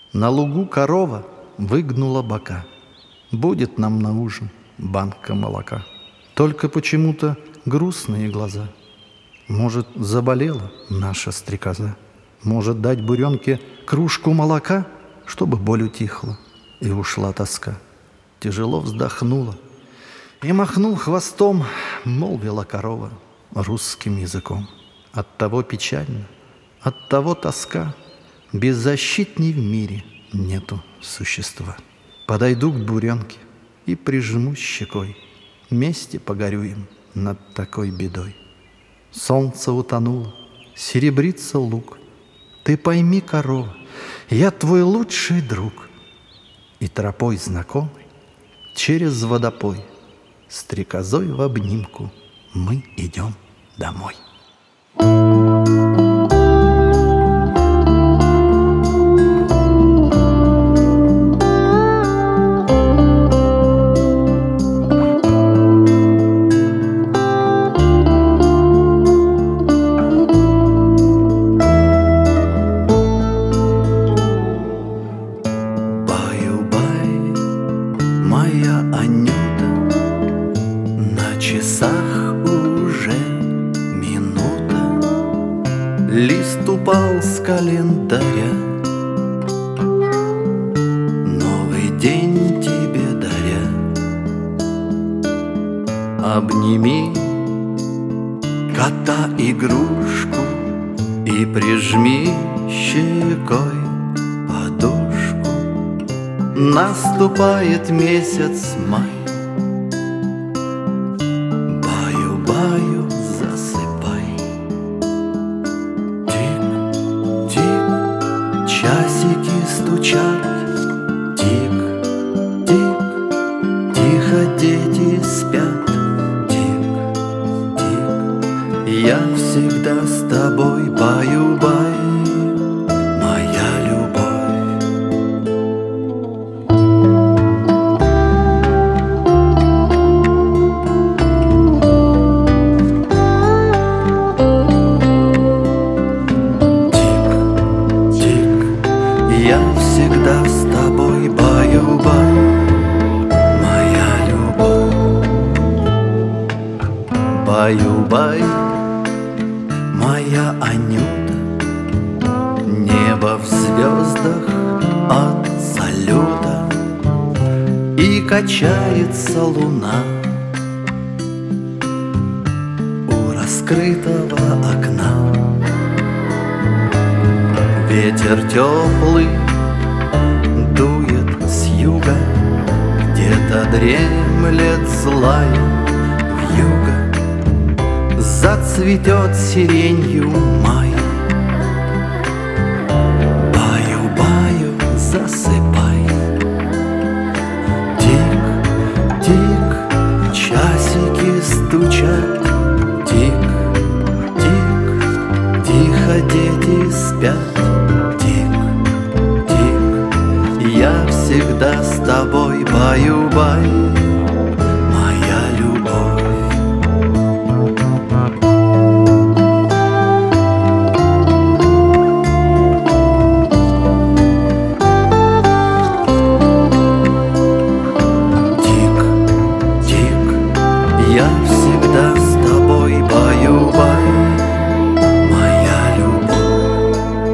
На лугу корова выгнула бока. Будет нам на ужин банка молока. Только почему-то грустные глаза. Может, заболела наша стрекоза? Может, дать буренке кружку молока, чтобы боль утихла и ушла тоска? Тяжело вздохнула и, махнув хвостом, молвила корова русским языком. Оттого печально, оттого тоска, беззащитней в мире нету существа. Подойду к буренке и прижму щекой, вместе погорюем над такой бедой. Солнце утонуло, серебрится луг. Ты пойми, корова, я твой лучший друг. И тропой знакомой через водопой стрекозой в обнимку мы идем домой. Моя Анюта, на часах уже минута, лист упал с календаря, новый день тебе даря. Обними кота-игрушку и прижми щекой подушку. Наступает месяц май, баю-баю засыпай. Тик-тик, часики стучат, тик-тик, тихо дети спят. Тик-тик, я всегда с тобой, баю-бай. Я всегда с тобой, баю-бай, моя любовь. Баю-бай, моя Анюта, небо в звездах от салюта, и качается луна у раскрытого окна. Ветер теплый дует с юга, где-то дремлет злая вьюга. Зацветет сиренью май, баю-баю засыпай. Тик-тик, часики стучат, тик-тик, тихо дети спят. Я всегда с тобой, баю-бай, моя любовь. Тик-тик, я всегда с тобой, баю-бай, моя любовь.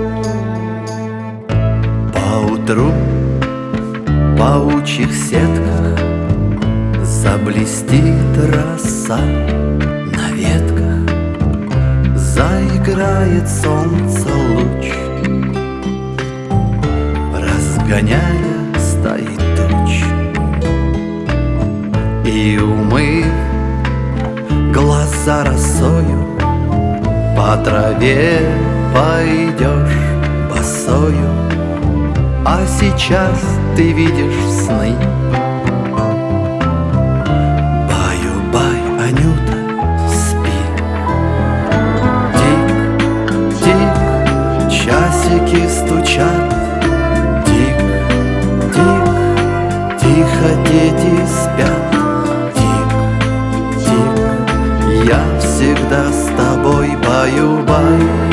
Поутру в паучьих сетках заблестит роса на ветках, заиграет солнце луч, разгоняя стаи туч. И умыв глаза росою, по траве пойдешь босою. А сейчас ты видишь сны. Баю-бай, Анюта, спи. Тик-тик, часики стучат. Тик-тик, тихо дети спят. Тик-тик, я всегда с тобой, баю-бай.